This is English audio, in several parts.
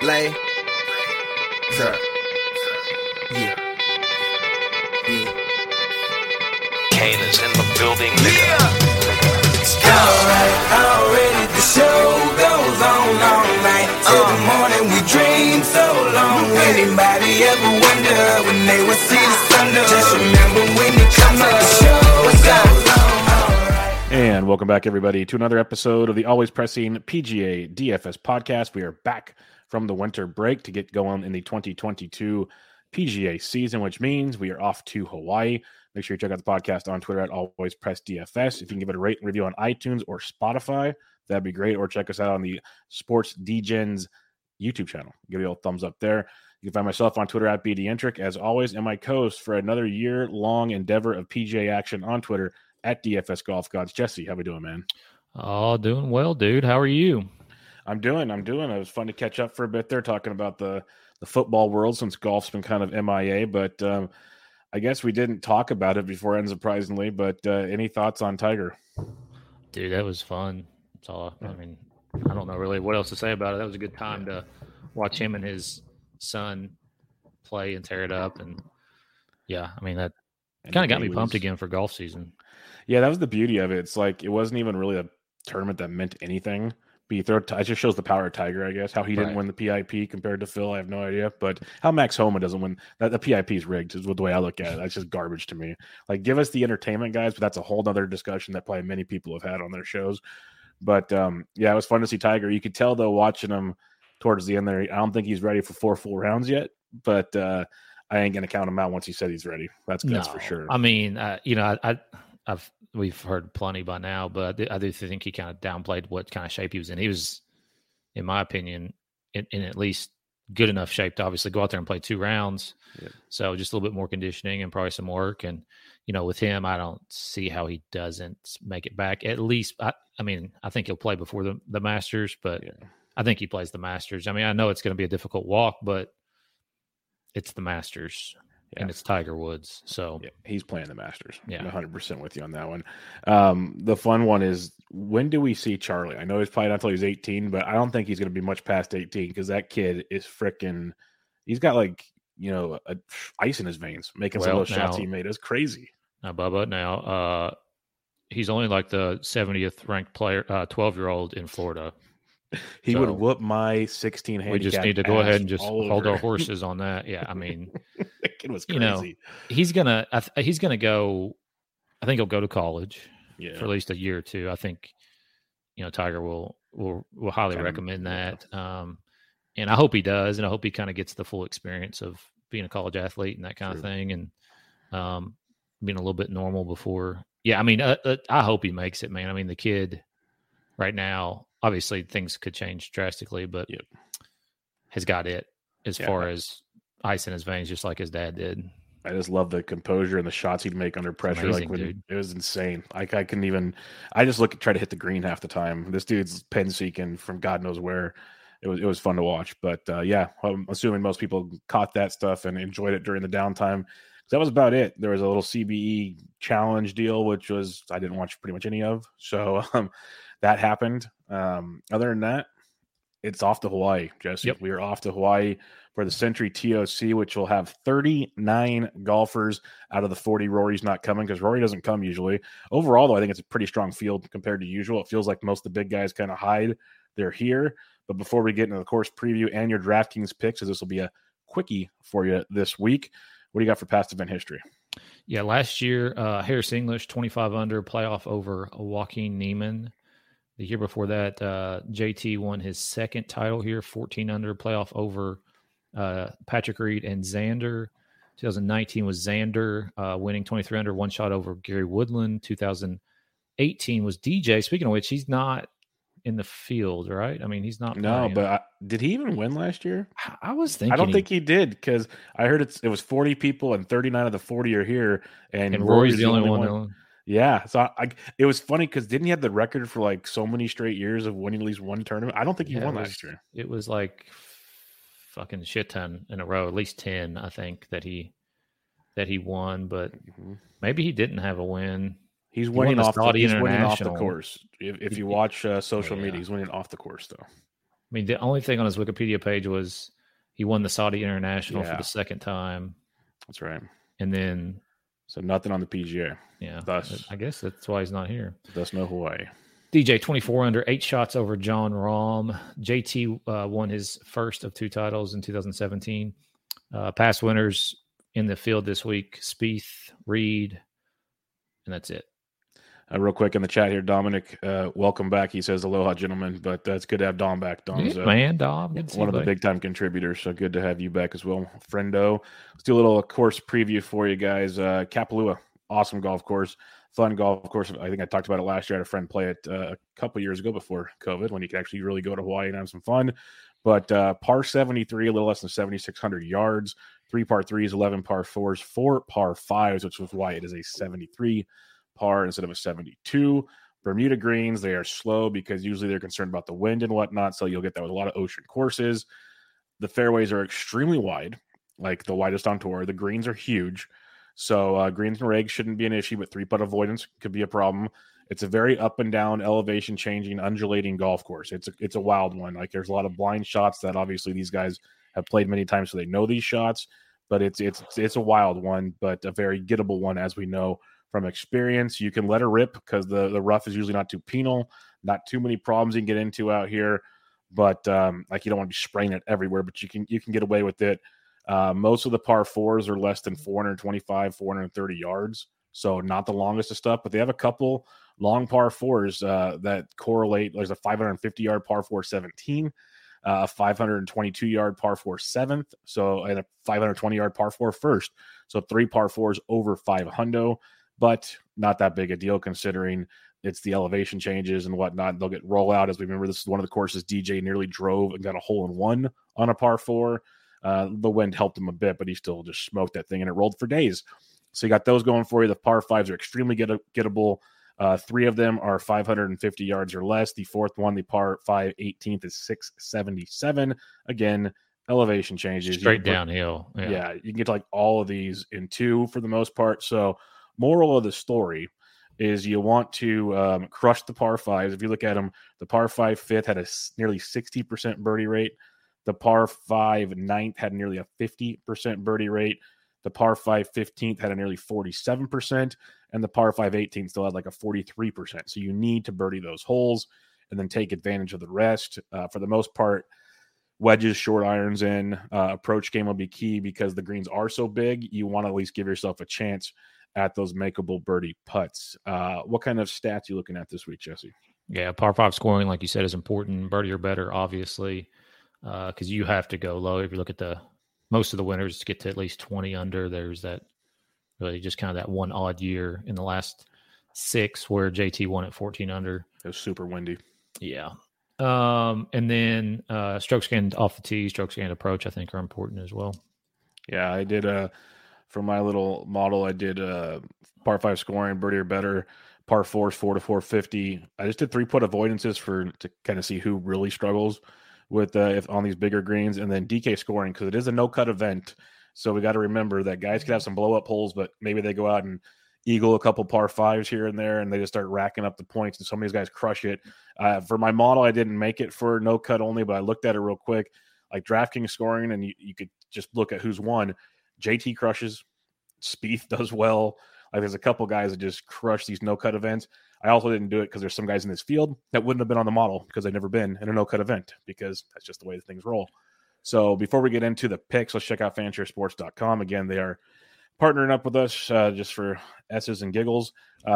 Lay. Sir. Yeah. Yeah. Kane is in the building. Yeah. Already the show goes on all night. Till the morning we dream so long. Anybody ever wonder when they would see the sun? Just remember when it comes up, the show goes on. And welcome back, everybody, to another episode of the Always Pressing PGA DFS podcast. We are back from the winter break to get going in the 2022 PGA season, which means we are off to Hawaii. Make sure you check out the podcast on Twitter at Always Press DFS. If you can give it a rate and review on iTunes or Spotify, that'd be great. Or check us out on the Sports DGens YouTube channel. Give you a thumbs up there. You can find myself on Twitter at BDentric, as always, and my co-host for another year-long endeavor of PGA action on Twitter at DFS Golf Gods. Jesse, how we doing, man? Oh, doing well, dude. How are you? I'm doing. It was fun to catch up for a bit there, talking about the football world since golf's been kind of MIA, but I guess we didn't talk about it before, unsurprisingly, but any thoughts on Tiger? Dude, that was fun. That's all. I mean, I don't know really what else to say about it. That was a good time to watch him and his son play and tear it up. And yeah, I mean, that kind of got me pumped again for golf season. Yeah, that was the beauty of it. It's like it wasn't even really a tournament that meant anything. It just shows the power of Tiger, I guess. How he didn't win the PIP compared to Phil, I have no idea. But how Max Homa doesn't win, the PIP is rigged, is the way I look at it. That's just garbage to me. Like, give us the entertainment, guys, but that's a whole other discussion that probably many people have had on their shows. But, yeah, it was fun to see Tiger. You could tell, though, watching him towards the end there, I don't think he's ready for 4 full rounds yet, but I ain't going to count him out once he said he's ready. That's for sure. I mean, we've heard plenty by now, but I do think he kind of downplayed what kind of shape he was in. He was, in my opinion, in at least good enough shape to obviously go out there and play 2 rounds. Yeah. So just a little bit more conditioning and probably some work. And, with him, I don't see how he doesn't make it back. At least, I think he'll play before the Masters, but I think he plays the Masters. I mean, I know it's going to be a difficult walk, but it's the Masters. Yeah. And it's Tiger Woods, so he's playing the Masters. Yeah, I'm 100% with you on that one. The fun one is, when do we see Charlie? I know he's probably not until he's 18, but I don't think he's going to be much past 18 because that kid is freaking. He's got ice in his veins, making some of those shots he made. It's crazy. Now, Bubba, he's only like the 70th ranked player, 12-year-old in Florida. He would whoop my 16 handicap. We just need to go ahead and just hold our horses on that. Yeah, I mean, it was crazy. He's gonna go. I think he'll go to college for at least a year or two. I think, Tiger will highly recommend that. And I hope he does, and I hope he kind of gets the full experience of being a college athlete and that kind of thing, and being a little bit normal before. Yeah, I mean, I hope he makes it, man. I mean, the kid right now. Obviously, things could change drastically, but has got it as far as ice in his veins, just like his dad did. I just love the composure and the shots he'd make under pressure. Amazing, it was insane. I couldn't even. I just try to hit the green half the time. This dude's pen seeking from God knows where. It was fun to watch. But I'm assuming most people caught that stuff and enjoyed it during the downtime. That was about it. There was a little CBE challenge deal, which was I didn't watch pretty much any of. So that happened. Other than that, it's off to Hawaii, Jesse. We are off to Hawaii for the Century TOC, which will have 39 golfers out of the 40. Rory's not coming because Rory doesn't come usually. Overall, though, I think it's a pretty strong field compared to usual. It feels like most of the big guys kind of hide. They're here. But before we get into the course preview and your DraftKings picks, as this will be a quickie for you this week, what do you got for past event history? Yeah, last year, Harris English, 25 under, playoff over Joaquin Niemann. The year before that, JT won his second title here, 14 under, playoff over Patrick Reed and Xander. 2019 was Xander winning 23 under, one shot over Gary Woodland. 2018 was DJ. Speaking of which, he's not in the field, right? I mean, he's not. No, but did he even win last year? I was thinking. I don't think he did because I heard it was 40 people and 39 of the 40 are here, and Rory's the only one. Yeah, so it was funny because didn't he have the record for like so many straight years of winning at least one tournament? I don't think he won last year. It was like fucking shit ton in a row, at least 10, I think that he won, but maybe he didn't have a win. He's winning off the course. If you watch social media, he's winning off the course though. mean, the only thing on his Wikipedia page was he won the Saudi International for Yeah. the second time. That's right. And then, So nothing on the PGA. yeah, Thus, I guess that's why he's not here. thus no Hawaii. DJ 24 under, 8 shots over John Rahm. JT won his first of 2 titles in 2017. Past winners in the field this week: Spieth, Reed, and that's it. Real quick in the chat here, Dominic, welcome back. He says, aloha, gentlemen, but it's good to have Dom back. Dom's Yeah, man, Dom. Good to see one you, of the buddy. big-time contributors, so good to have you back as well. Friendo. Let's do a little course preview for you guys. Kapalua, awesome golf course, fun golf course. I think I talked about it last year. I had a friend play it a couple years ago before COVID when you could actually really go to Hawaii and have some fun. But par 73, a little less than 7,600 yards, 3 par 3s, 11 par 4s, 4 par 5s, which is why it is a 73 par instead of a 72. Bermuda greens, they are slow because usually they're concerned about the wind and whatnot, so you'll get that with a lot of ocean courses. The fairways are extremely wide, like the widest on tour. The greens are huge, so greens and regs shouldn't be an issue, but 3-putt avoidance could be a problem. It's a very up and down, elevation changing, undulating golf course. It's a wild one. Like there's a lot of blind shots that obviously these guys have played many times, so they know these shots. But it's a wild one, but a very gettable one, as we know from experience. You can let her rip because the rough is usually not too penal, not too many problems you can get into out here. But like you don't want to be spraying it everywhere, but you can get away with it. Most of the par 4s are less than 425, 430 yards. So not the longest of stuff, but they have a couple long par 4s that correlate. There's a 550-yard par 4 17, a 522-yard par 4 7th, so and a 520-yard par 4 first. So 3 par 4s over 500, but not that big a deal considering it's the elevation changes and whatnot. They'll get roll out. As we remember, this is one of the courses DJ nearly drove and got a hole-in-one on a par 4. The wind helped him a bit, but he still just smoked that thing, and it rolled for days. So you got those going for you. The par 5s are extremely gettable. 3 of them are 550 yards or less. The fourth one, the par 5 18th, is 677. Again, elevation changes. Straight downhill. Yeah, you can get to like all of these in 2 for the most part. So moral of the story is you want to crush the par 5s. If you look at them, the par 5 fifth had a nearly 60% birdie rate. The par 5 ninth had nearly a 50% birdie rate. The par 5 15th had a nearly 47%, and the par 5 18th still had like a 43%. So you need to birdie those holes and then take advantage of the rest. For the most part, wedges, short irons in, approach game will be key because the greens are so big. You want to at least give yourself a chance at those makeable birdie putts. What kind of stats are you looking at this week, Jesse? Yeah, par 5 scoring, like you said, is important. Birdie or better, obviously, because you have to go low. If you look at most of the winners get to at least 20 under. There's that really just kind of that one odd year in the last 6 where JT won at 14 under. It was super windy. Yeah. And then strokes gained off the tee, strokes gained approach, I think are important as well. Yeah, I did for my little model, I did par 5 scoring, birdie or better, par 4s 4 to 450. I just did 3-putt avoidances to kind of see who really struggles with if on these bigger greens, and then DK scoring because it is a no-cut event. So we got to remember that guys could have some blow-up holes, but maybe they go out and eagle a couple par 5s here and there, and they just start racking up the points, and some of these guys crush it. For my model, I didn't make it for no-cut only, but I looked at it real quick, like DraftKings scoring, and you could just look at who's won. JT crushes. Spieth does well. Like there's a couple guys that just crush these no-cut events. I also didn't do it because there's some guys in this field that wouldn't have been on the model because they've never been in a no-cut event because that's just the way things roll. So before we get into the picks, let's check out fansharesports.com. Again, they are partnering up with us just for S's and giggles.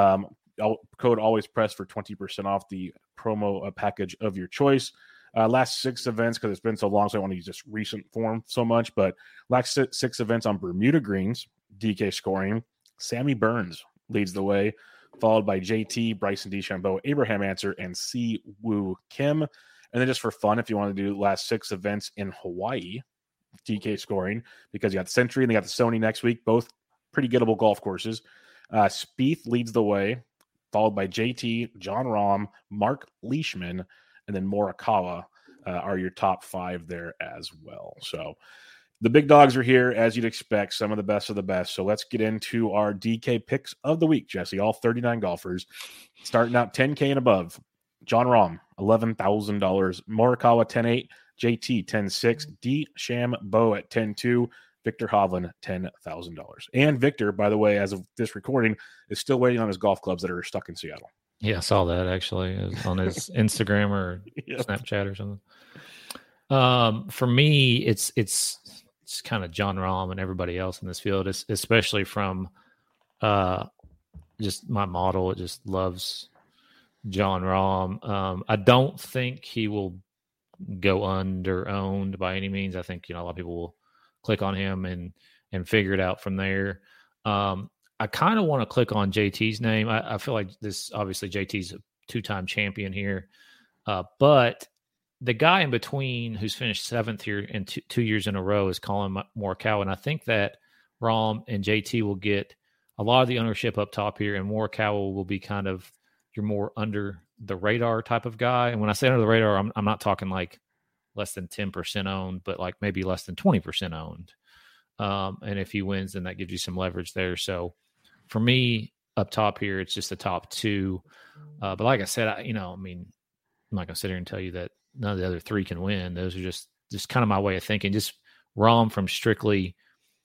Code always press for 20% off the promo package of your choice. Last 6 events, because it's been so long, so I want to use this recent form so much, but last 6 events on Bermuda greens, DK scoring, Sammy Burns leads the way, followed by JT, Bryson DeChambeau, Abraham Answer, and Si Woo Kim. And then just for fun, if you want to do last 6 events in Hawaii, DK scoring, because you got the Century and they got the Sony next week, both pretty gettable golf courses. Spieth leads the way, followed by JT, John Rahm, Mark Leishman, and then Morikawa are your top 5 there as well. So the big dogs are here, as you'd expect, some of the best of the best. So let's get into our DK picks of the week, Jesse. All 39 golfers starting out 10K and above. John Rahm, $11,000. Morikawa, 10-8. JT, 10-6. DeChambeau at 10-2. Victor Hovland, $10,000. And Victor, by the way, as of this recording, is still waiting on his golf clubs that are stuck in Seattle. Yeah, I saw that actually. It was on his Instagram or Snapchat or something. For me, it's kind of John Rahm and everybody else in this field, especially from just my model. It just loves John Rahm. I don't think he will go under owned by any means. I think, a lot of people will click on him and figure it out from there. I kind of want to click on JT's name. I feel like this, obviously JT's a 2-time champion here. But the guy in between who's finished 7th here in 2 years in a row is Collin Morikawa. And I think that Rahm and JT will get a lot of the ownership up top here, and Morikawa will be kind of your more under the radar type of guy. And when I say under the radar, I'm not talking like less than 10% owned, but like maybe less than 20% owned. And if he wins, then that gives you some leverage there. So for me, up top here, it's just the top 2. But like I said, I'm not going to sit here and tell you that none of the other 3 can win. Those are just kind of my way of thinking. Just Rahm from strictly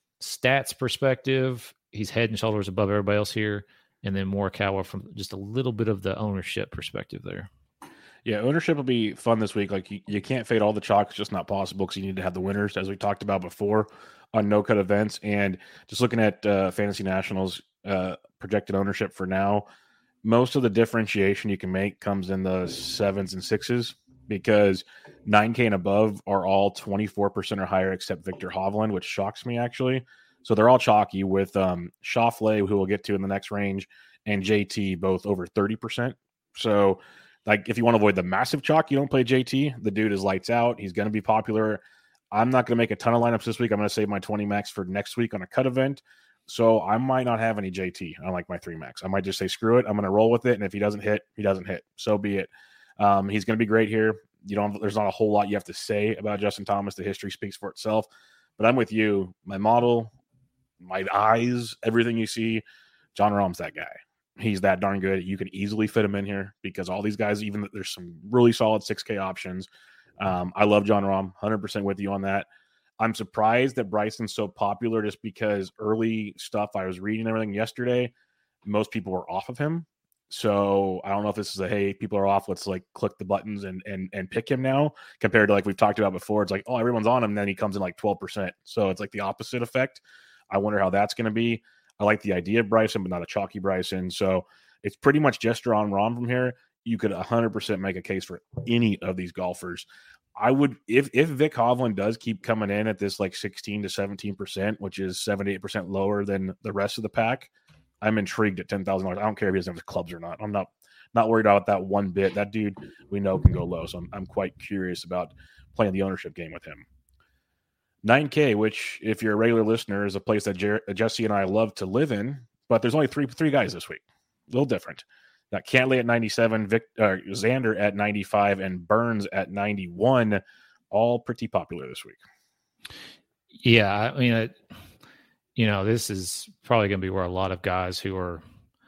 stats perspective, he's head and shoulders above everybody else here. And then Morikawa from just a little bit of the ownership perspective there. Yeah, ownership will be fun this week. Like you can't fade all the chalk. It's just not possible because you need to have the winners, as we talked about before on no-cut events. And just looking at Fantasy Nationals projected ownership for now, most of the differentiation you can make comes in the 7s and 6s because 9K and above are all 24% or higher except Victor Hovland, which shocks me actually. So they're all chalky with Schauffele, who we'll get to in the next range, and JT both over 30%. So like if you want to avoid the massive chalk, you don't play JT. The dude is lights out. He's going to be popular. I'm not going to make a ton of lineups this week. I'm going to save my 20 max for next week on a cut event. So I might not have any JT on like my 3 max. I might just say, screw it. I'm going to roll with it. And if he doesn't hit, he doesn't hit. So be it. He's going to be great here. There's not a whole lot you have to say about Justin Thomas. The history speaks for itself, but I'm with you. My model, my eyes, everything you see, John Rahm's that guy. He's that darn good. You can easily fit him in here because all these guys, even there's some really solid 6K options. I love John Rahm, 100% with you on that. I'm surprised that Bryson's so popular just because early stuff I was reading everything yesterday, most people were off of him. So I don't know if this is hey, people are off. Let's like click the buttons and pick him now compared to like we've talked about before. It's like, oh, everyone's on him. And then he comes in like 12%. So it's like the opposite effect. I wonder how that's going to be. I like the idea of Bryson, but not a chalky Bryson. So it's pretty much just John Rahm from here. You could 100% make a case for any of these golfers. I would, if Vic Hovland does keep coming in at this like 16 to 17%, which is 7-8% lower than the rest of the pack, I'm intrigued at $10,000. I don't care if he doesn't have his clubs or not. I'm not worried about that one bit. That dude we know can go low. So I'm quite curious about playing the ownership game with him. 9K, which if you're a regular listener, is a place that Jesse and I love to live in, but there's only three guys this week. A little different. Got Cantlay at 97, Xander at 95, and Burns at 91. All pretty popular this week. Yeah, I mean, this is probably going to be where a lot of guys who are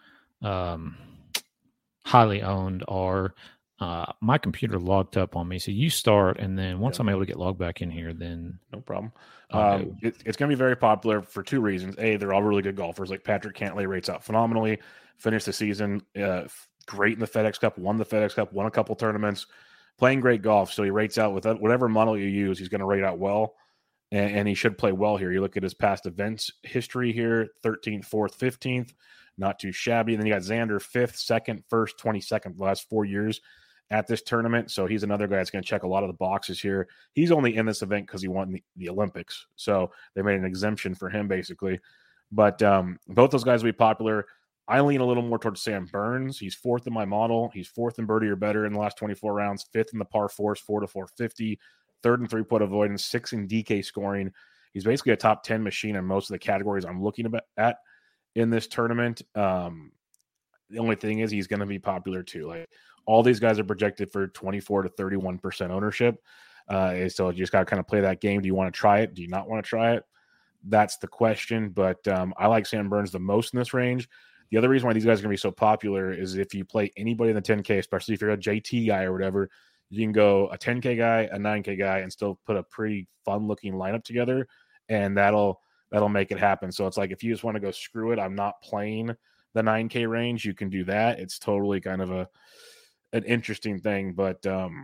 highly owned are. My computer logged up on me, so you start, and then once I'm able to get logged back in here, then no problem. It's going to be very popular for 2 reasons. A, they're all really good golfers. Like Patrick Cantlay rates out phenomenally. Finished the season great in the FedEx Cup. Won the FedEx Cup. Won a couple tournaments. Playing great golf. So he rates out with whatever model you use. He's going to rate out well, and he should play well here. You look at his past events history here: 13th, 4th, 15th. Not too shabby. And then you got Xander 5th, 2nd, 1st, 22nd the last 4 years at this tournament. So he's another guy that's going to check a lot of the boxes here. He's only in this event because he won the Olympics. So they made an exemption for him basically. But both those guys will be popular. I lean a little more towards Sam Burns. He's 4th in my model. He's 4th in birdie or better in the last 24 rounds, 5th in the par 4s, 4 to 450, 3rd in 3-putt avoidance, 6th in DK scoring. He's basically a top 10 machine in most of the categories I'm looking at in this tournament. The only thing is he's going to be popular too. Like all these guys are projected for 24 to 31% ownership. So you just got to kind of play that game. Do you want to try it? Do you not want to try it? That's the question. But I like Sam Burns the most in this range. The other reason why these guys are going to be so popular is if you play anybody in the 10K, especially if you're a JT guy or whatever, you can go a 10K guy, a 9K guy, and still put a pretty fun-looking lineup together, and that'll make it happen. So it's like if you just want to go screw it, I'm not playing the 9K range, you can do that. It's totally kind of an interesting thing, but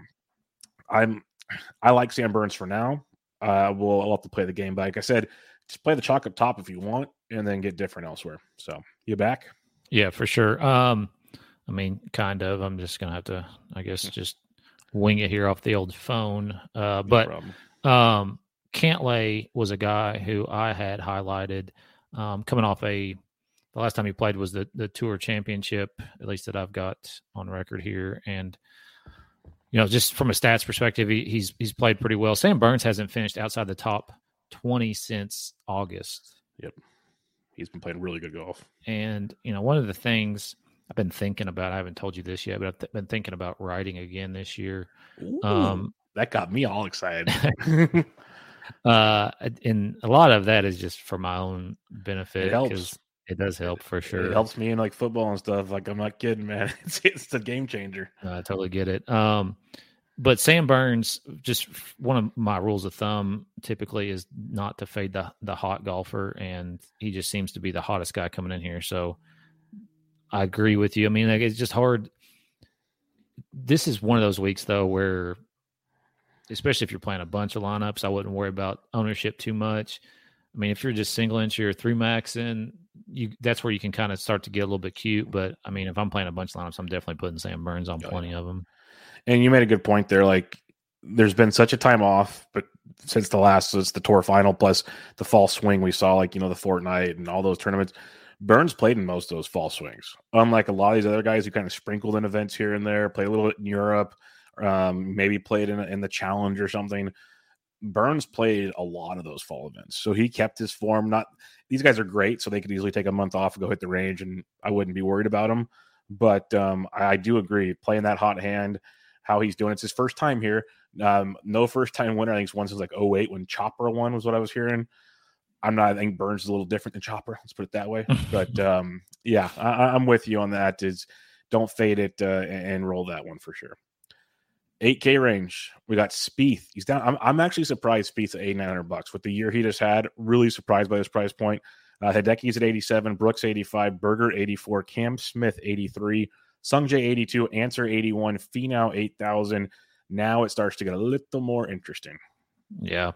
I like Sam Burns for now. I'll have to play the game, but like I said, just play the chalk up top if you want, and then get different elsewhere. So you back? Yeah, for sure. I mean, kind of. I'm just gonna have to, I guess, just wing it here off the old phone. But Cantlay was a guy who I had highlighted coming off the last time he played was the Tour Championship, at least that I've got on record here. And, you know, just from a stats perspective, he's played pretty well. Sam Burns hasn't finished outside the top 20 since August. Yep. He's been playing really good golf. And, you know, one of the things I've been thinking about, I haven't told you this yet, but I've been thinking about writing again this year. Ooh, that got me all excited. And a lot of that is just for my own benefit. It helps. It does help for sure. It helps me in like football and stuff. Like, I'm not kidding, man. It's a game changer. I totally get it. But Sam Burns, just one of my rules of thumb typically is not to fade the hot golfer, and he just seems to be the hottest guy coming in here. So I agree with you. I mean, like, it's just hard. This is one of those weeks, though, where especially if you're playing a bunch of lineups, I wouldn't worry about ownership too much. I mean, if you're just single entry or 3-maxing, that's where you can kind of start to get a little bit cute. But, I mean, if I'm playing a bunch of lineups, I'm definitely putting Sam Burns on plenty of them. And you made a good point there. Like, there's been such a time off, but since the Tour final plus the fall swing we saw, like, you know, the Fortnite and all those tournaments, Burns played in most of those fall swings. Unlike a lot of these other guys who kind of sprinkled in events here and there, played a little bit in Europe, maybe played in the Challenge or something. Burns played a lot of those fall events. So he kept his form. These guys are great, so they could easily take a month off and go hit the range, and I wouldn't be worried about them. But I do agree, playing that hot hand, how he's doing. It's his first time here. No first-time winner. I think it's one since like 2008 when Chopra won was what I was hearing. I think Burns is a little different than Chopra. Let's put it that way. But, yeah, I'm with you on that. Don't fade it and roll that one for sure. 8K range. We got Spieth. He's down. I'm actually surprised Spieth's at $8,900 with the year he just had. Really surprised by this price point. Hideki's at 87, Brooks 85, Berger 84, Cam Smith 83, Sungjae 82, Answer 81, Finau 8,000. Now it starts to get a little more interesting. Yeah.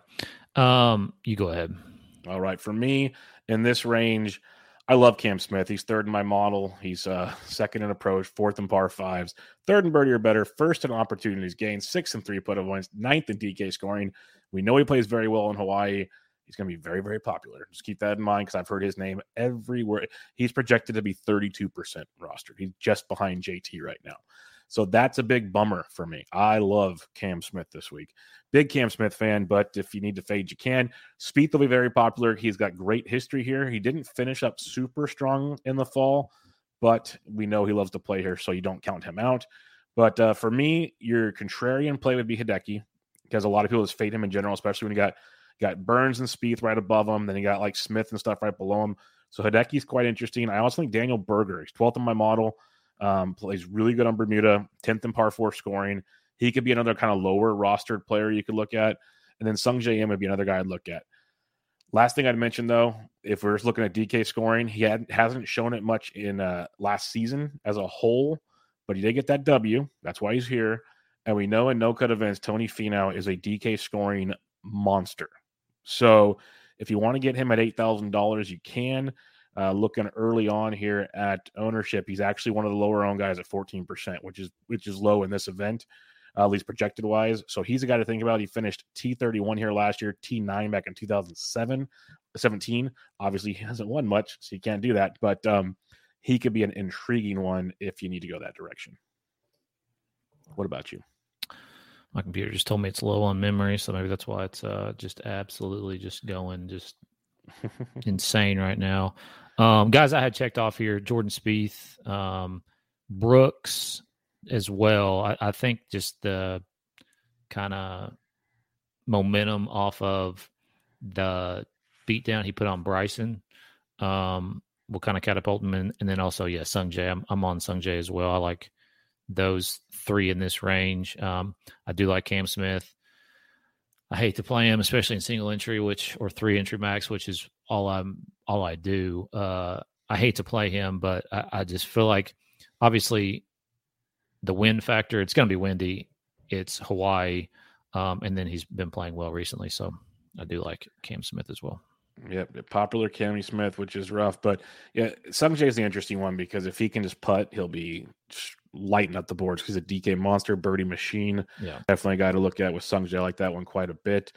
You go ahead. All right. For me, in this range, I love Cam Smith. He's third in my model. He's second in approach, fourth in par fives, third in birdie or better, first in opportunities gained, sixth in three-putt avoidance, ninth in DK scoring. We know he plays very well in Hawaii. He's going to be very, very popular. Just keep that in mind because I've heard his name everywhere. He's projected to be 32% rostered. He's just behind JT right now. So that's a big bummer for me. I love Cam Smith this week. Big Cam Smith fan, but if you need to fade, you can. Spieth will be very popular. He's got great history here. He didn't finish up super strong in the fall, but we know he loves to play here, so you don't count him out. But for me, your contrarian play would be Hideki because a lot of people just fade him in general, especially when you got Burns and Spieth right above him. Then you got like Smith and stuff right below him. So Hideki's quite interesting. I also think Daniel Berger, he's 12th in my model. Plays really good on Bermuda, 10th in par 4 scoring. He could be another kind of lower rostered player you could look at. And then Sungjae Im would be another guy I'd look at. Last thing I'd mention, though, if we're just looking at DK scoring, he hasn't shown it much in last season as a whole, but he did get that W. That's why he's here. And we know in no-cut events, Tony Finau is a DK scoring monster. So if you want to get him at $8,000, you can. Looking early on here at ownership, he's actually one of the lower owned guys at 14%, which is low in this event, at least projected wise. So he's a guy to think about. He finished T31 here last year, T9 back in 2017. Obviously, he hasn't won much, so you can't do that. But he could be an intriguing one if you need to go that direction. What about you? My computer just told me it's low on memory, so maybe that's why it's just absolutely just going just insane right now. Guys I had checked off here, Jordan Spieth, Brooks as well. I think just the kind of momentum off of the beatdown he put on Bryson will kind of catapult him. And then also, Sung Jae. I'm on Sung Jae as well. I like those three in this range. I do like Cam Smith. I hate to play him, especially in single entry, or 3 entry max, which is all I do. I hate to play him, but I just feel like obviously the wind factor, it's going to be windy. It's Hawaii. And then he's been playing well recently. So I do like Cam Smith as well. Yep, popular Cammy Smith, which is rough. But yeah, Sung Jae is the interesting one because if he can just putt, he'll be lighting up the boards. He's a DK monster, birdie machine. Yeah, definitely a guy to look at with Sung Jae. I like that one quite a bit.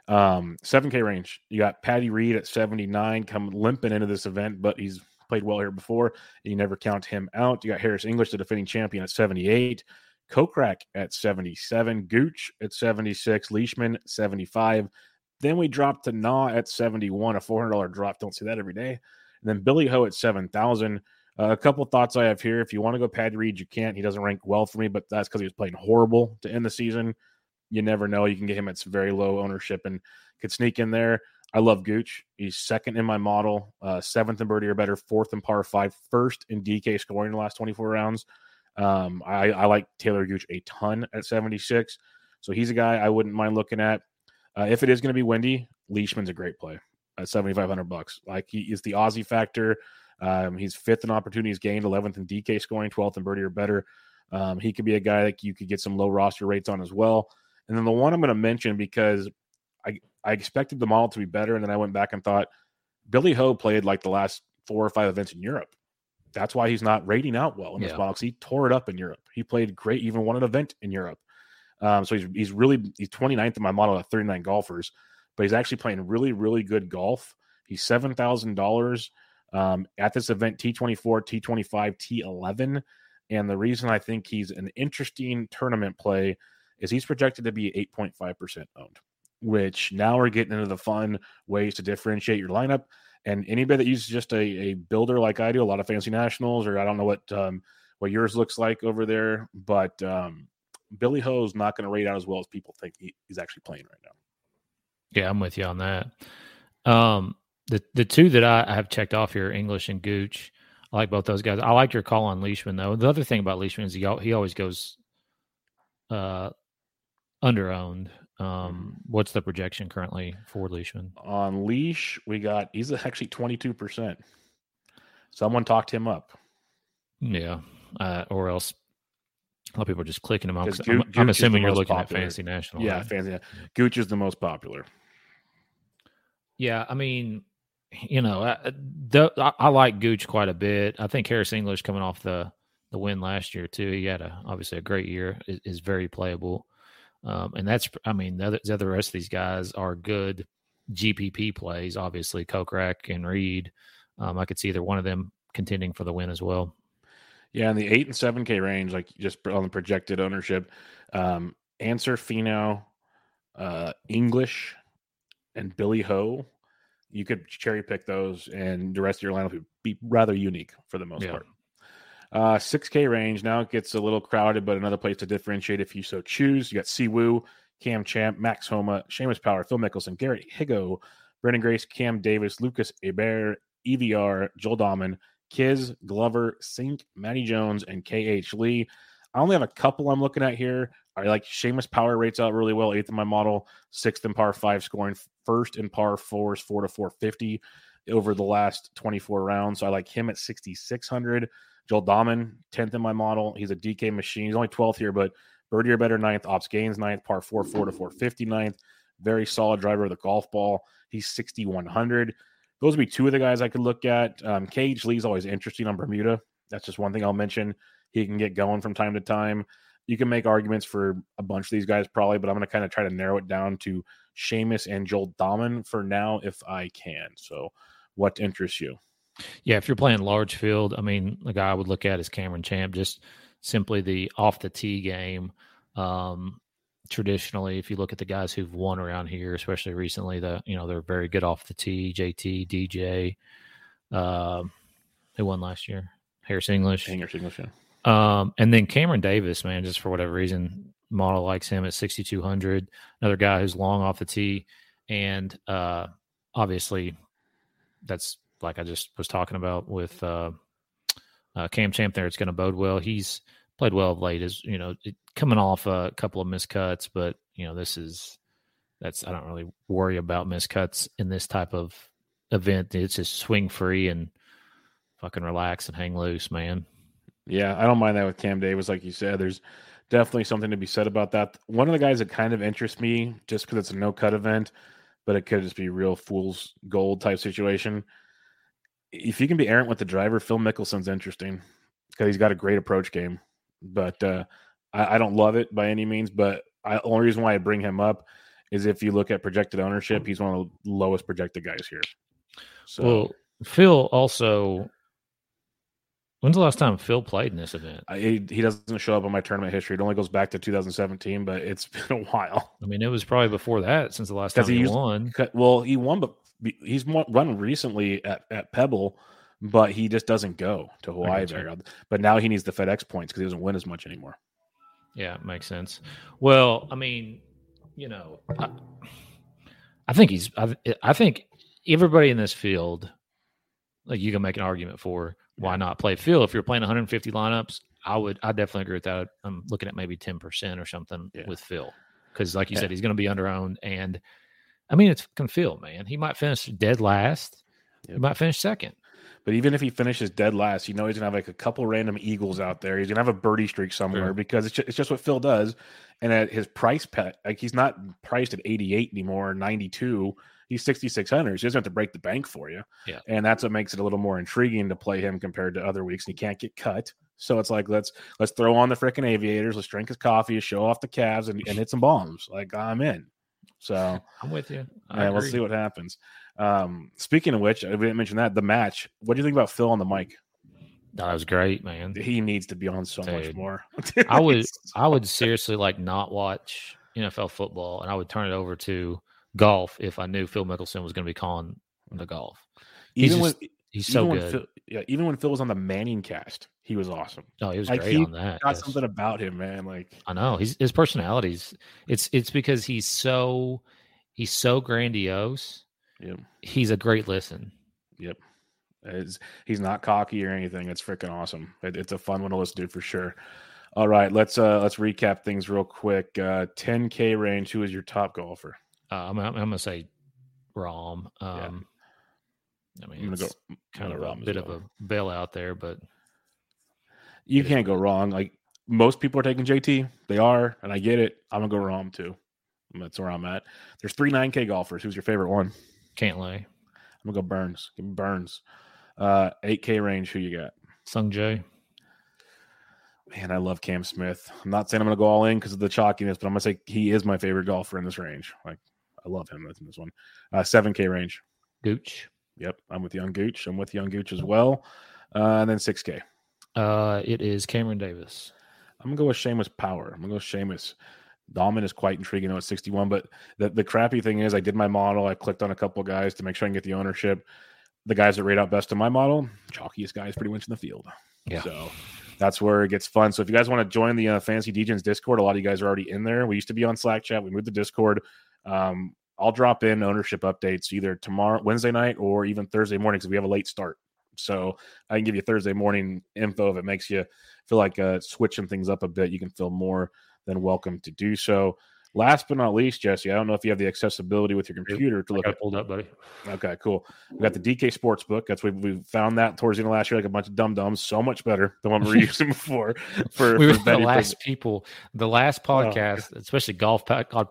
7K range. You got Patty Reed at 79 coming limping into this event, but he's played well here before. And you never count him out. You got Harris English, the defending champion, at 78. Kokrak at 77. Gooch at 76. Leishman 75. Then we dropped to Na at 71, a $400 drop. Don't see that every day. And then Billy Ho at 7,000. A couple thoughts I have here. If you want to go Patty Reed, you can't. He doesn't rank well for me, but that's because he was playing horrible to end the season. You never know. You can get him at very low ownership and could sneak in there. I love Gooch. He's second in my model, 7th in birdie or better, 4th in par 5, 1st in DK scoring in the last 24 rounds. I like Taylor Gooch a ton at 76. So he's a guy I wouldn't mind looking at. If it is going to be windy, Leishman's a great play at $7,500. Like he is the Aussie factor. He's 5th in opportunities gained, 11th in DK scoring, 12th in birdie or better. He could be a guy that you could get some low roster rates on as well. And then the one I'm going to mention because I expected the model to be better, and then I went back and thought Billy Ho played like the last 4 or 5 events in Europe. That's why he's not rating out well in this model because he tore it up in Europe. He played great, even won an event in Europe. So he's 29th in my model at 39 golfers, but he's actually playing really, really good golf. He's $7,000 at this event, T24, T25, T11. And the reason I think he's an interesting tournament play is he's projected to be 8.5% owned, which now we're getting into the fun ways to differentiate your lineup. And anybody that uses just a builder like I do, a lot of fancy nationals, or I don't know what yours looks like over there, but Billy Ho is not going to rate out as well as people think he's actually playing right now. Yeah, I'm with you on that. The two that I have checked off here, English and Gooch, I like both those guys. I like your call on Leishman, though. The other thing about Leishman is he always goes under-owned. What's the projection currently for Leishman? On Leash, he's actually 22%. Someone talked him up. Yeah, or else a lot of people are just clicking him out. I'm assuming you're looking at Fantasy National. Yeah, right? Fantasy. Gooch is the most popular. Yeah, I mean, I like Gooch quite a bit. I think Harris English coming off the win last year too. He had obviously a great year. Is very playable, and the rest of these guys are good GPP plays. Obviously, Kokrak and Reed. I could see either one of them contending for the win as well. Yeah, in the 8 and 7K range, like just on the projected ownership, Answer Finau, English, and Billy Ho. You could cherry pick those, and the rest of your lineup would be rather unique for the most part. 6K range, now it gets a little crowded, but another place to differentiate if you so choose. You got Siwoo, Cam Champ, Max Homa, Seamus Power, Phil Mickelson, Garrett Higo, Brendan Grace, Cam Davis, Lucas Hebert, EVR, Joel Dahman, Kiz, Glover, Sink, Matty Jones, and KH Lee. I only have a couple I'm looking at here. I like Seamus Power rates out really well, 8th in my model, 6th in par 5 scoring, 1st in par 4s, 4 to 450 over the last 24 rounds. So I like him at 6,600. Joel Dahman, 10th in my model. He's a DK machine. He's only 12th here, but birdie or better 9th, ops gains 9th, par 4, 4 to 450 9th. Very solid driver of the golf ball. He's 6,100. Those would be two of the guys I could look at. KH Lee's always interesting on Bermuda. That's just one thing I'll mention. He can get going from time to time. You can make arguments for a bunch of these guys probably, but I'm going to kind of try to narrow it down to Seamus and Joel Dahman for now if I can. So what interests you? Yeah, if you're playing large field, I mean, the guy I would look at is Cameron Champ, just simply the off the tee game. Traditionally, if you look at the guys who've won around here, especially recently, they're very good off the tee. JT, DJ, who won last year? Harris English. Yeah. And then Cameron Davis, man, just for whatever reason, model likes him at 6,200. Another guy who's long off the tee, and obviously that's like I just was talking about with Cam Champ there, it's going to bode well. He's played well of late, coming off a couple of missed cuts, but I don't really worry about missed cuts in this type of event. It's just swing free and fucking relax and hang loose, man. Yeah, I don't mind that with Cam Davis, like you said. There's definitely something to be said about that. One of the guys that kind of interests me, just because it's a no-cut event, but it could just be real fool's gold type situation. If you can be errant with the driver, Phil Mickelson's interesting because he's got a great approach game. But I don't love it by any means, but the only reason why I bring him up is if you look at projected ownership, he's one of the lowest projected guys here. So, well, Phil also... When's the last time Phil played in this event? He doesn't show up on my tournament history. It only goes back to 2017, but it's been a while. I mean, it was probably before that since the last time he won. Well, he won, but he's run recently at Pebble, but he just doesn't go to Hawaii there. But now he needs the FedEx points because he doesn't win as much anymore. Yeah, makes sense. Well, I mean, I think everybody in this field, like, you can make an argument for why not play Phil. If you're playing 150 lineups, I definitely agree with that. I'm looking at maybe 10% or something with Phil. Because like you said, he's going to be under-owned. And, I mean, it's fucking Phil, man. He might finish dead last. He might finish second. But even if he finishes dead last, he's going to have like a couple random eagles out there. He's going to have a birdie streak somewhere because it's just what Phil does. And at his price pet, like, he's not priced at 88 anymore, 92. He's 6,600. He doesn't have to break the bank for you. Yeah. And that's what makes it a little more intriguing to play him compared to other weeks. And he can't get cut. So it's like, let's throw on the freaking aviators. Let's drink his coffee, show off the calves, and hit some bombs. Like, I'm in. So I'm with you. We'll see what happens. Speaking of which, I didn't mention that, the match. What do you think about Phil on the mic? That was great, man. He needs to be on so much more. I would seriously not watch NFL football, and I would turn it over to golf if I knew Phil Mickelson was going to be calling the golf. He's so good. Even when Phil was on the Manning cast, he was awesome. Oh, he was great on that. Got something about him, man. Like, I know his personalities. It's because he's so grandiose. Yep. He's a great listen. Yep. He's not cocky or anything. It's freaking awesome. It's a fun one to listen to for sure. All right, let's recap things real quick. 10K range. Who is your top golfer? I'm gonna say Rahm. I mean, I'm gonna it's go kind of a bit of a bailout there, but you can't go wrong. Like, most people are taking JT. They are, and I get it. I'm gonna go Rahm too. That's where I'm at. There's 3 9K golfers. Who's your favorite one? Can't lay. I'm gonna go Burns. Give me Burns. 8K range. Who you got? Sung Jae. Man, I love Cam Smith. I'm not saying I'm gonna go all in because of the chalkiness, but I'm gonna say he is my favorite golfer in this range. Like, I love him in this one. 7K range. Gooch. Yep, I'm with Young Gooch. I'm with Young Gooch as well. And then 6K. It is Cameron Davis. I'm gonna go with Seamus Power. I'm gonna go Seamus. Dahlman is quite intriguing at 61, but the crappy thing is I did my model. I clicked on a couple of guys to make sure I can get the ownership. The guys that rate out best in my model, chalkiest guys pretty much in the field. Yeah. So that's where it gets fun. So if you guys want to join the Fantasy DJs Discord, a lot of you guys are already in there. We used to be on Slack chat. We moved to Discord. I'll drop in ownership updates either tomorrow, Wednesday night, or even Thursday morning because we have a late start. So I can give you Thursday morning info if it makes you feel like switching things up a bit. You can feel more than welcome to do so. Last but not least, Jesse, I don't know if you have the accessibility with your computer to look at. Pulled up, buddy. Okay, cool. We got the DK Sportsbook. That's we found that towards the end of last year, like a bunch of dum-dums. So much better than what we were using before. We were the last people, the last podcast, especially golf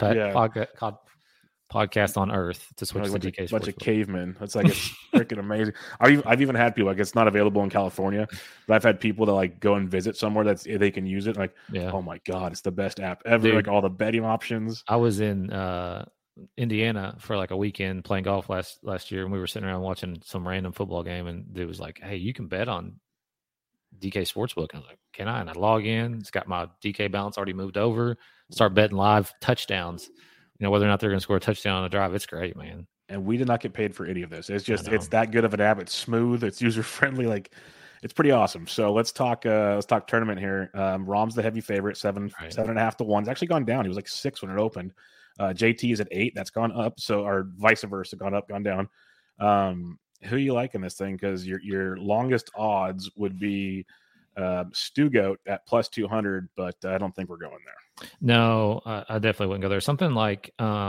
podcast on earth to switch to DK Sportsbook. Bunch of cavemen. It's like, it's freaking amazing. I've even had people, like, it's not available in California, but I've had people that like go and visit somewhere that they can use it. Like, oh my God, it's the best app ever. Dude, like all the betting options. I was in Indiana for like a weekend playing golf last year, and we were sitting around watching some random football game, and it was like, hey, you can bet on DK Sportsbook. And I was like, can I? And I log in. It's got my DK balance already moved over. Start betting live touchdowns. You know, whether or not they're going to score a touchdown on a drive. It's great, man. And we did not get paid for any of this. It's just, it's that good of an app. It's smooth. It's user friendly. Like, it's pretty awesome. So let's talk tournament here. Rahm's the heavy favorite, 7.5 to 1. It's actually gone down. He was like 6 when it opened. JT is at 8. That's gone up. So, or vice versa, gone up, gone down. who you like in this thing, because your longest odds would be Stugoat at plus 200, but I don't think we're going there. No, I definitely wouldn't go there. Something like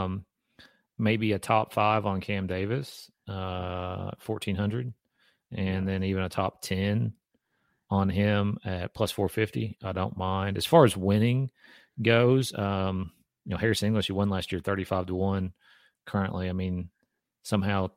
maybe a top 5 on Cam Davis, 1,400, and then even a top 10 on him at plus 450. I don't mind. As far as winning goes, Harris English, he won last year 35-1. Currently, I mean, somehow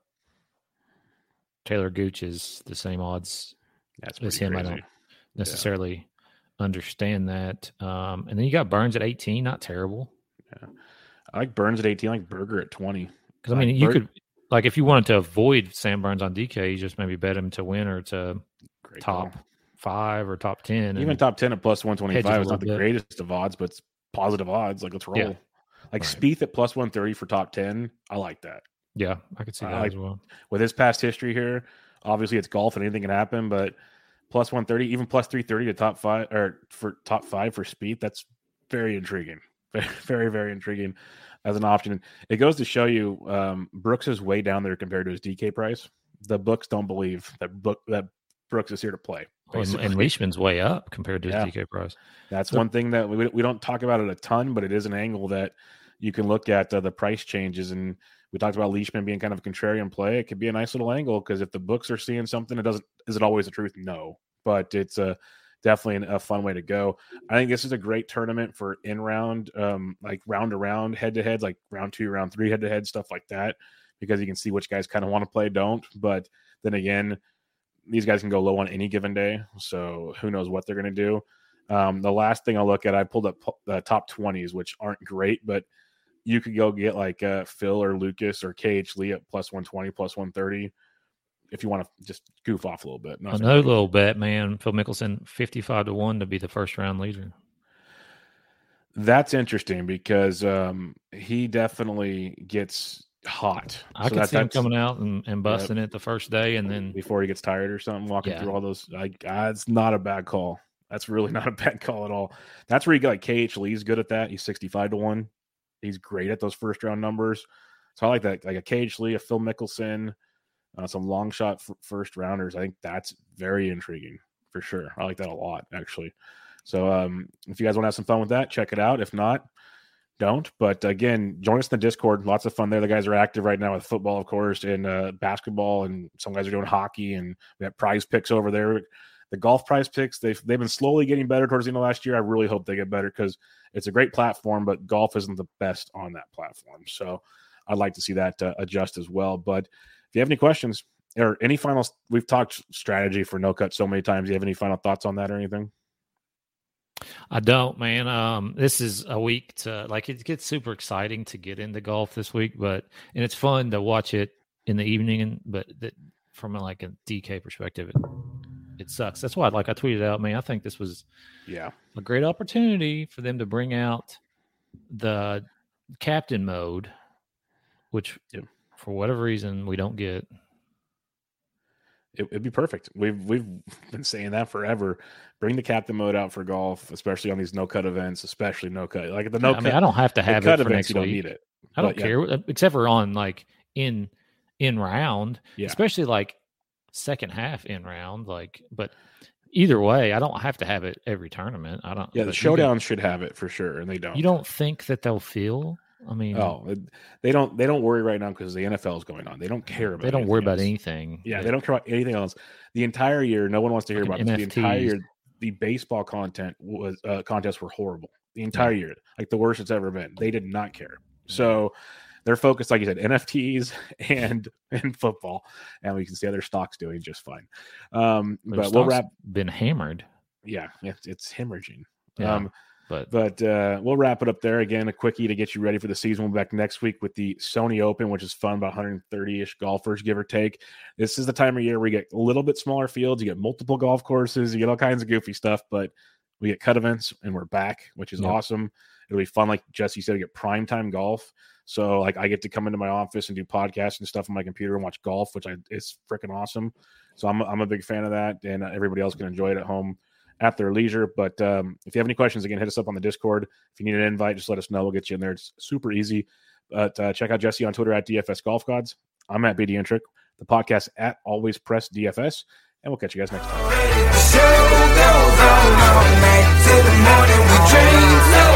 Taylor Gooch is the same odds as him. Crazy. I don't necessarily understand that. And then you got Burns at 18, not terrible. Yeah, I like Burns at 18, I like Berger at 20. Because I mean, you could, like, if you wanted to avoid Sam Burns on DK, you just maybe bet him to win or to top 5 or top 10. Even top 10 at plus 125 is not the greatest of odds, but it's positive odds. Like, let's roll. Yeah. Like Spieth at plus 130 for top 10. I like that. Yeah, I could see that as well. With his past history here, obviously it's golf and anything can happen, but plus 130, even plus 330 to top 5 or for top 5 for Spieth, that's very intriguing. Very, very, very intriguing as an option. It goes to show you Brooks is way down there compared to his DK price. The books don't believe that Brooks is here to play. And Leishman's way up compared to his DK price. That's one thing that we don't talk about it a ton, but it is an angle that you can look at the price changes. And we talked about Leishman being kind of a contrarian play. It could be a nice little angle because if the books are seeing something, is it always the truth? No, but it's definitely a fun way to go. I think this is a great tournament for in-round, like round-to-round head-to-heads, like round 2, round 3 head-to-head, stuff like that, because you can see which guys kind of want to play, don't. But then again, these guys can go low on any given day, so who knows what they're going to do. The last thing I'll look at, I pulled up the top 20s, which aren't great, but you could go get like Phil or Lucas or KH Lee at plus 120, plus 130 if you want to just goof off a little bit. Another little bet, man. Phil Mickelson, 55-1 to be the first-round leader. That's interesting because he definitely gets hot. I can see him coming out and busting it the first day, and then before he gets tired or something, walking through all those. It's not a bad call. That's really not a bad call at all. That's where you get like KH Lee's good at that. He's 65-1. He's great at those first round numbers. So I like that. Like a KH Lee, a Phil Mickelson, some long shot first rounders. I think that's very intriguing for sure. I like that a lot, actually. So if you guys want to have some fun with that, check it out. If not, don't. But again, join us in the Discord. Lots of fun there. The guys are active right now with football, of course, and basketball, and some guys are doing hockey, and we have prize picks over there. The golf prize picks, they've been slowly getting better towards the end of last year. I really hope they get better because it's a great platform, but golf isn't the best on that platform. So I'd like to see that adjust as well. But if you have any questions or any final, we've talked strategy for no cut so many times. Do you have any final thoughts on that or anything? I don't, man. This is a week to it gets super exciting to get into golf this week, and it's fun to watch it in the evening. But from a DK perspective, it sucks. That's why, I tweeted out, man, I think this was a great opportunity for them to bring out the captain mode, which for whatever reason we don't get. It'd be perfect. We've been saying that forever. Bring the captain mode out for golf, especially on these no cut events, especially no cut. Like the no cut. I mean, I don't have to have it for next week. You don't need it. I don't care, except for on in round, especially second half in round. But either way, I don't have to have it every tournament. I don't. Yeah, the showdown should have it for sure, and they don't. You don't think that they'll feel? I mean, they don't worry right now because the NFL is going on. They don't care about. They don't worry about anything. Yeah, they don't care about anything else. The entire year, no one wants to hear about it. The entire year, the baseball content contests were horrible. The entire year, like the worst it's ever been. They did not care. So they're focused, like you said, NFTs and football, and we can see other stocks doing just fine. But we'll wrap. Been hammered. Yeah, it's hemorrhaging. Yeah. But we'll wrap it up there. Again, a quickie to get you ready for the season. We'll be back next week with the Sony Open, which is fun, about 130-ish golfers, give or take. This is the time of year where you get a little bit smaller fields. You get multiple golf courses. You get all kinds of goofy stuff, but we get cut events, and we're back, which is awesome. It'll be fun, like Jesse said, to get primetime golf. So, I get to come into my office and do podcasts and stuff on my computer and watch golf, which is freaking awesome. So I'm a big fan of that, and everybody else can enjoy it at home at their leisure. But if you have any questions, again, hit us up on the Discord. If you need an invite, just let us know. We'll get you in there. It's super easy. But check out Jesse on Twitter at DFS Golf Gods. I'm at BD Intric. the podcast at Always Press DFS, and we'll catch you guys next time. The show goes on all night till the morning we dream so